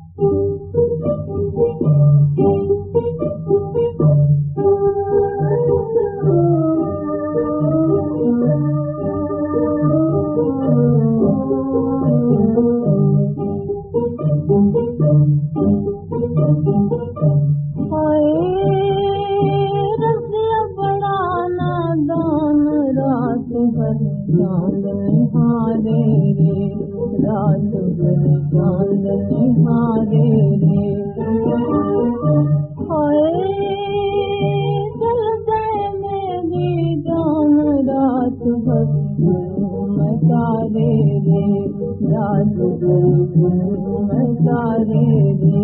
चांद निहारे रे, रात भर चांद निहारे रे। हाय चल गए मेरी जान, रात भर मचारे रे, रात भर मचारे रे।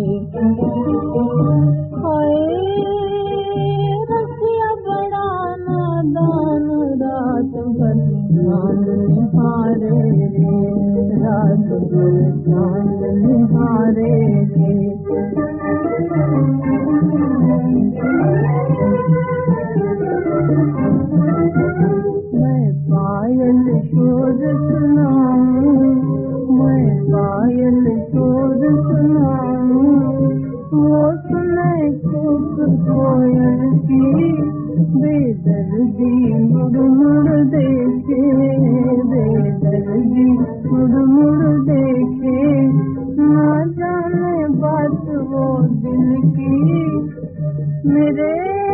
हाय रसिया बड़ा नादान, रात भर चांद निहारे रे, रात भर चांद निहारे रे। मैं पायल शोर सुनाऊं, मैं पायल शोर सुनाऊं, वो सुने चुप कोयल की बेदर्दी मुड़ मुड़ देखे, बेदर्दी मुड़ मुड़ देखे। ना जाने बात वो दिल की मेरे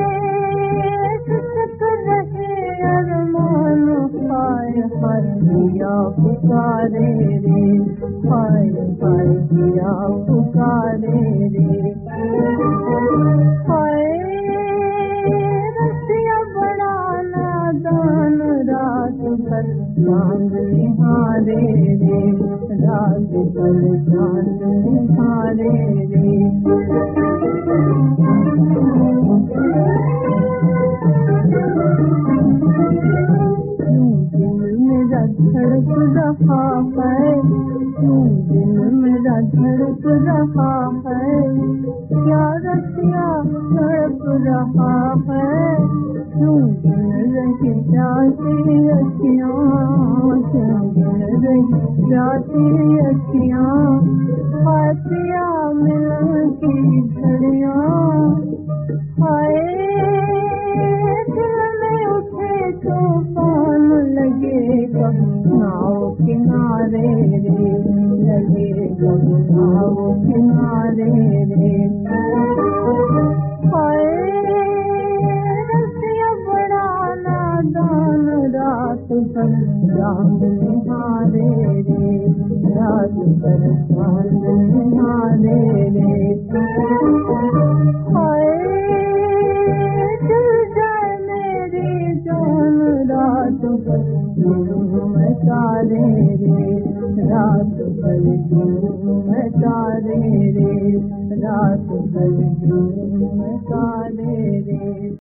सिसक रहे अरमान। हाय हाय किया पुकारे रे, हाय हाय किया पुकारे रे। हाय रसिया बड़ा नादान, रात भर चांद निहारे रे, रात भर चांद निहारे रे। मेरा धड़क रहा है, क्यों दिल मेरा धड़क रहा है, क्या रसिया तड़प रहा है, क्यों गिन रही जाती अखियाँ, क्यों गिन रही जाती अखियाँ। पातिया मिलन की घड़ियाँ, हाय दिल में उठे तूफान, लगे कब नाव किनारे रे, लगे कब नाव किनारे रे। हाय रसिया बड़ा नादान, रात भर चांद निहारे रे, रात भर चांद निहारे रे। हाय चल जाए मेरी जान, रात भर मचारे रे, रात भर मचारे रे, रात भर मचारे रे।